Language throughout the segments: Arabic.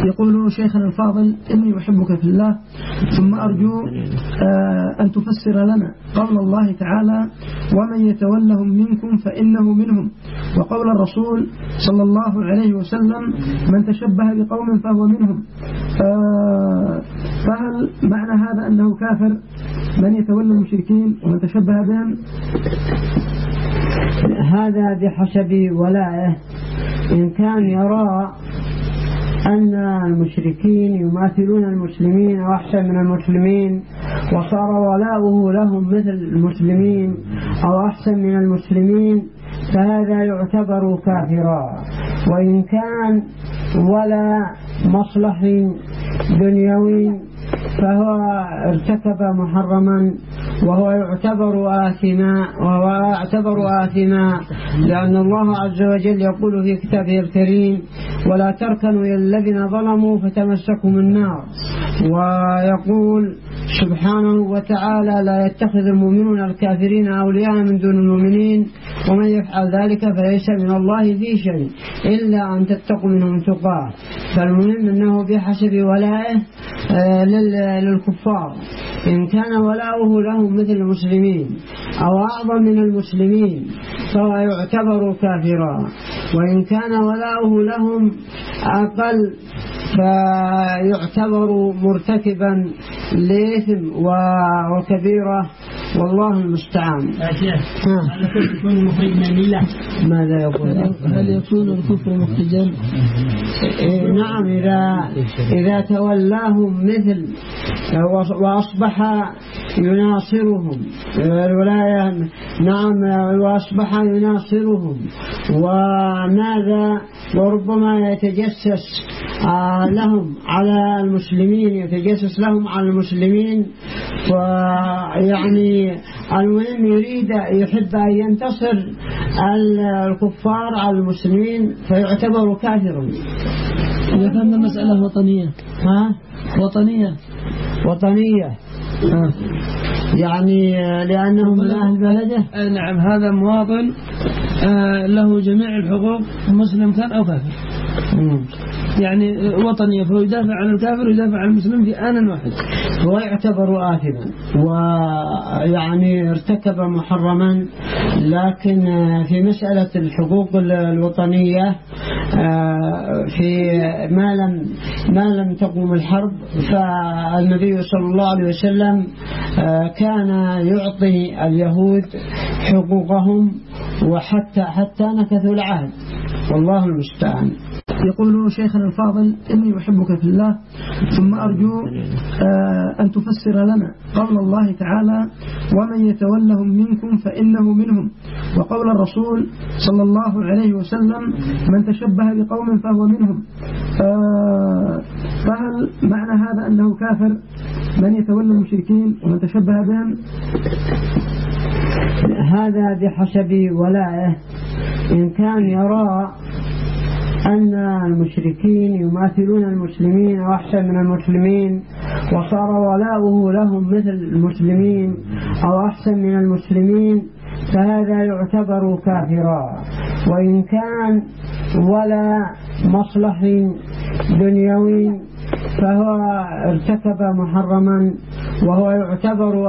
يقول شيخنا الفاضل: إني أحبك في الله، ثم أرجو أن تفسر لنا قول الله تعالى: ومن يتولهم منكم فإنه منهم، وقول الرسول صلى الله عليه وسلم: من تشبه بقوم فهو منهم. فهل معنى هذا أنه كافر من يتولى المشركين ومن تشبه بهم؟ هذا بحسب ولائه. إن كان يرى أن المشركين يماثلون المسلمين أو أحسن من المسلمين وصار ولاؤه لهم مثل المسلمين أو أحسن من المسلمين، فهذا يعتبر كافرا. وإن كان ولا مصلح دنيوي فهو ارتكب محرما وهو يعتبر آثما، لأن الله عز وجل يقول في كتابه الكريم: ولا تركنوا إلى الذين ظلموا فتمسكم النار. ويقول سبحانه وتعالى: لا يتخذ المؤمنون الكافرين أولياء من دون المؤمنين ومن يفعل ذلك فليس من الله في شيء إلا أن تتقوا منهم تقاه. فالمهم أنه بحسب ولائه للكفار. إن كان ولاؤه لهم مثل المسلمين أو أعظم من المسلمين فهو يعتبر كافرا، وإن كان ولاؤه لهم أقل فيعتبر مرتكبا لإثم وكبيرة، والله المستعان. هل يكون مخرج من الملة؟ ماذا يقول؟ هل يكون الكفر مخرجا؟ نعم، إذا تولاهم مثل وأصبح يناصرهم الولاية، نعم، وأصبح يناصرهم وماذا، وربما يتجسس لهم على المسلمين، يتجسس لهم على المسلمين، ويعني المهم يحب أن ينتصر الكفار على المسلمين فيعتبر كافرا. إذا كان المسألة وطنية. وطنية يعني لأنهم من أهل بلده. نعم، هذا مواطن له جميع الحقوق، مسلم كان أو كافر. يعني وطنية، فهو يدافع عن الكافر ويدافع عن المسلم في آن واحد. هو يعتبر آثما ويعني ارتكب محرما. لكن في مسألة الحقوق الوطنية في ما لم تقوم الحرب، فالنبي صلى الله عليه وسلم كان يعطي اليهود حقوقهم وحتى نكثوا العهد، والله المستعان. يقول شيخنا الفاضل: إني أحبك في الله، ثم أرجو أن تفسر لنا قول الله تعالى: ومن يتولهم منكم فإنه منهم، وقول الرسول صلى الله عليه وسلم: من تشبه بقوم فهو منهم. فهل معنى هذا أنه كافر من يتولى المشركين ومن تشبه بهم؟ هذا بحسب ولائه. إن كان يرى أن المشركين يماثلون المسلمين أو أحسن من المسلمين وصار ولاؤه لهم مثل المسلمين أو أحسن من المسلمين، فهذا يعتبر كافرا. وإن كان ولا مصلح دنيوي فهو ارتكب محرما وهو يعتبر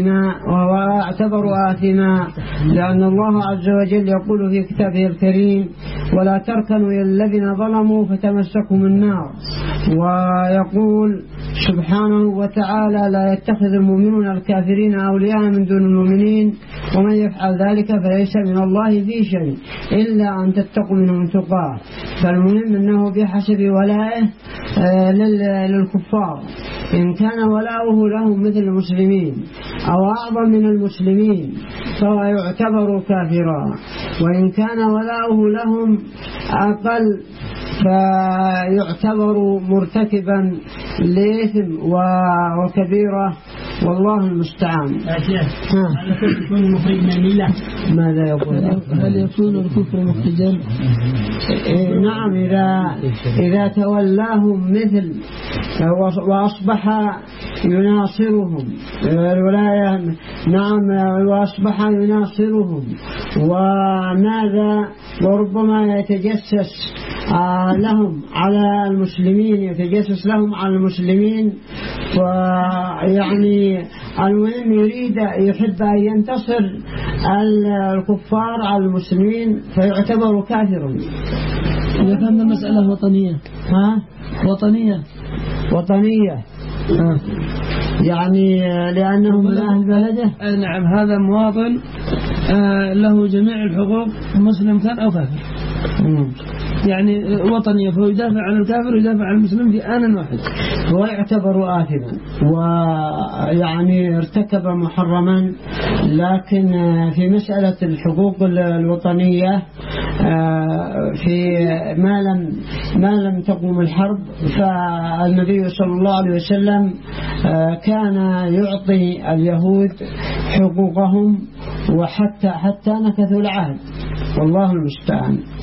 آثما، لأن الله عز وجل يقول في كتابه الكريم: ولا تركنوا إلى الذين ظلموا فتمسكم النار. ويقول سبحانه وتعالى: لا يتخذ المؤمنون الكافرين أولياء من دون المؤمنين ومن يفعل ذلك فليس من الله في شيء إلا أن تتقوا منهم تقاه. فالمهم أنه بحسب ولائه للكفار. إن كان ولاؤه لهم مثل المسلمين أو أعظم من المسلمين فهو يعتبر كافرا، وإن كان ولاؤه لهم أقل فيعتبر مرتكبا لإثم وكبيرة، والله المستعان. هل يكون مخرج من الملة؟ ماذا يقول؟ هل يكون الكفر مخرجا؟ نعم، إذا تولاهم مثل وأصبح يناصرهم الولاية، نعم، وأصبح يناصرهم وماذا، وربما يتجسس لهم على المسلمين، يتجسس لهم على المسلمين، ويعني المهم يحب أن ينتصر الكفار على المسلمين فيعتبر كافرا. إذا كان المسألة وطنية وطنية يعني لأنهم من أهل بلده. نعم، هذا مواطن له جميع الحقوق، مسلم كان أو كافر. يعني وطنية، فهو يدافع عن الكافر ويدافع عن المسلم في آن واحد، هو يعتبر آثما ويعني ارتكب محرما. لكن في مسألة الحقوق الوطنية في ما لم تقوم الحرب، فالنبي صلى الله عليه وسلم كان يعطي اليهود حقوقهم وحتى نكثوا العهد، والله المستعان.